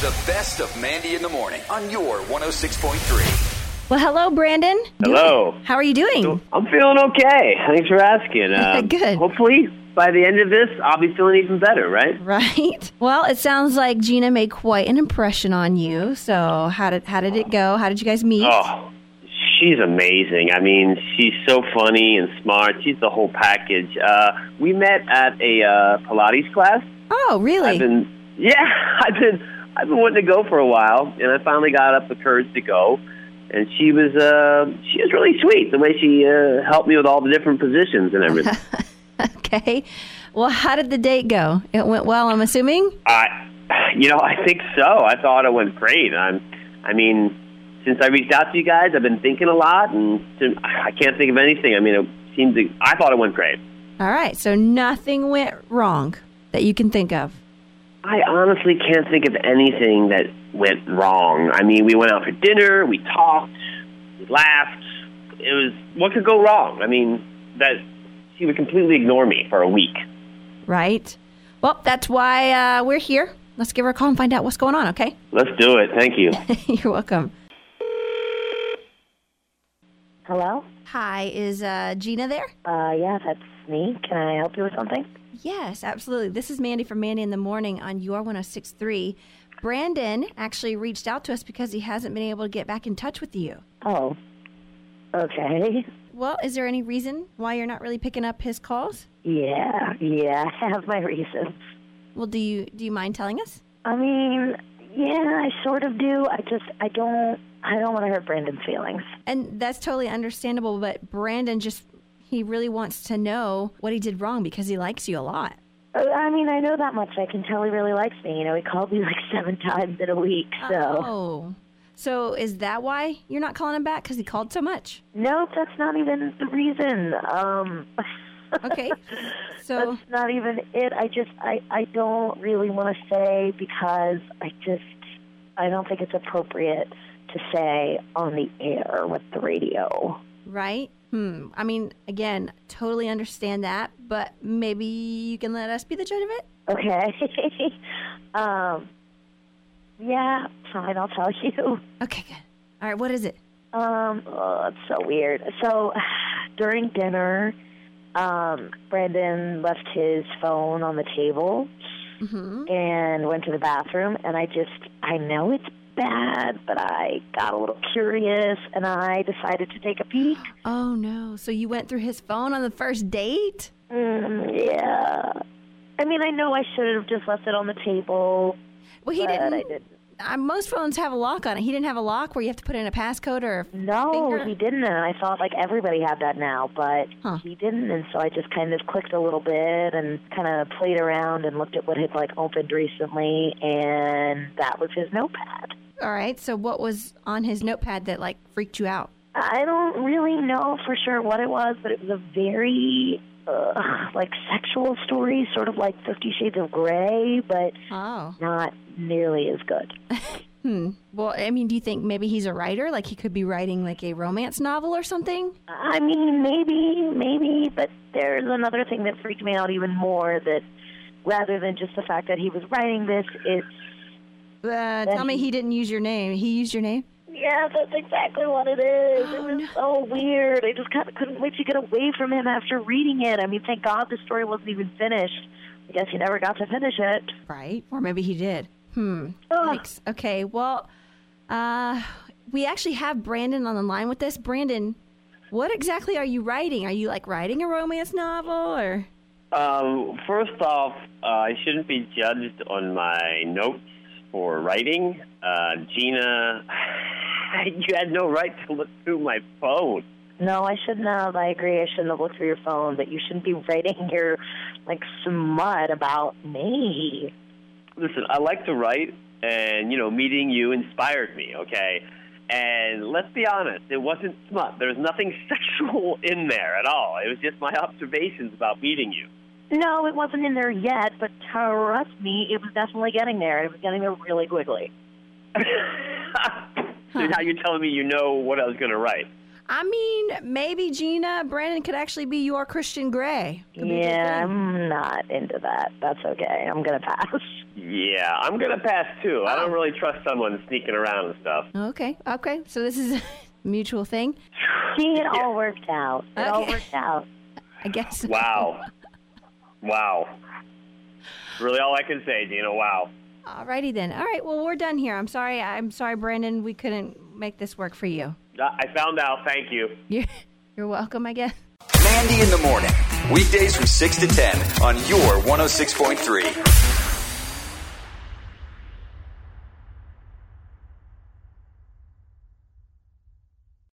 The best of Mandy in the morning on your 106.3. Well, hello, Brandon. Hello. How are you doing? I'm feeling okay. Thanks for asking. Good. Hopefully, by the end of this, I'll be feeling even better, right? Right. Well, it sounds like Gina made quite an impression on you. So how did it go? How did you guys meet? Oh, she's amazing. I mean, she's so funny and smart. She's the whole package. We met at a Pilates class. Oh, really? I've been wanting to go for a while, and I finally got up the courage to go. And she was really sweet, the way she helped me with all the different positions and everything. Okay. Well, how did the date go? It went well, I'm assuming? I think so. I thought it went great. I mean, since I reached out to you guys, I've been thinking a lot, and I can't think of anything. I mean, I thought it went great. All right. So nothing went wrong that you can think of? I honestly can't think of anything that went wrong. I mean, we went out for dinner, we talked, we laughed. What could go wrong? I mean, that she would completely ignore me for a week. Right. Well, that's why we're here. Let's give her a call and find out what's going on, okay? Let's do it. Thank you. You're welcome. Hello? Hi, is Gina there? Yeah, that's me. Can I help you with something? Yes, absolutely. This is Mandy from Mandy in the Morning on your 106.3. Brandon actually reached out to us because he hasn't been able to get back in touch with you. Oh, okay. Well, is there any reason why you're not really picking up his calls? Yeah, I have my reasons. Well, do you mind telling us? I mean, yeah, I sort of do. I don't want to hurt Brandon's feelings. And that's totally understandable, but Brandon he really wants to know what he did wrong because he likes you a lot. I mean, I know that much. I can tell he really likes me. You know, he called me like 7 times in a week, so. Oh. So is that why you're not calling him back? Because he called so much? No, that's not even the reason. Okay. So that's not even it. I don't really want to say because I don't think it's appropriate to say on the air with the radio. Right? I mean, again, totally understand that, but maybe you can let us be the judge of it? Okay. Yeah, fine, I'll tell you. Okay, good. All right, what is it? It's so weird. So, during dinner, Brandon left his phone on the table and went to the bathroom, and I know it's bad, but I got a little curious, and I decided to take a peek. Oh, no. So you went through his phone on the first date? Yeah. I mean, I know I should have just left it on the table. Well, he didn't. I didn't. Most phones have a lock on it. He didn't have a lock where you have to put in a passcode or a finger? He didn't, and I thought like everybody had that now, but he didn't, and so I just kind of clicked a little bit and kind of played around and looked at what had like opened recently, and that was his notepad. All right, so what was on his notepad that like freaked you out? I don't really know for sure what it was, but it was a very like sexual story, sort of like 50 Shades of Grey, but not nearly as good. Well, I mean, do you think maybe he's a writer? Like he could be writing like a romance novel or something? I mean, maybe, but there's another thing that freaked me out even more, that rather than just the fact that he was writing this, it's... tell me he didn't use your name. He used your name? Yeah, that's exactly what it is. It was so weird. I just kind of couldn't wait to get away from him after reading it. I mean, thank God the story wasn't even finished. I guess he never got to finish it. Right. Or maybe he did. Thanks. Okay, well, we actually have Brandon on the line with us. Brandon, what exactly are you writing? Are you, like, writing a romance novel, or...? First off, I shouldn't be judged on my notes for writing. Gina, you had no right to look through my phone. No, I shouldn't have. I agree. I shouldn't have looked through your phone, but you shouldn't be writing your, like, smut about me. Listen, I like to write, and, meeting you inspired me, okay? And let's be honest, it wasn't smut. There was nothing sexual in there at all. It was just my observations about meeting you. No, it wasn't in there yet, but trust me, it was definitely getting there. It was getting there really quickly. So now you're telling me you know what I was going to write. I mean, maybe Gina, Brandon could actually be your Christian Grey. Yeah, I'm not into that. That's okay. I'm going to pass. Yeah, I'm going to pass, too. I don't really trust someone sneaking around and stuff. Okay. So this is a mutual thing. See, it all worked out. It all worked out. I guess. Wow. Really all I can say, Gina, wow. Alrighty then. All right, well, we're done here. I'm sorry, Brandon. We couldn't make this work for you. I found out. Thank you. You're welcome, I guess. Mandy in the morning. Weekdays from 6 to 10 on your 106.3.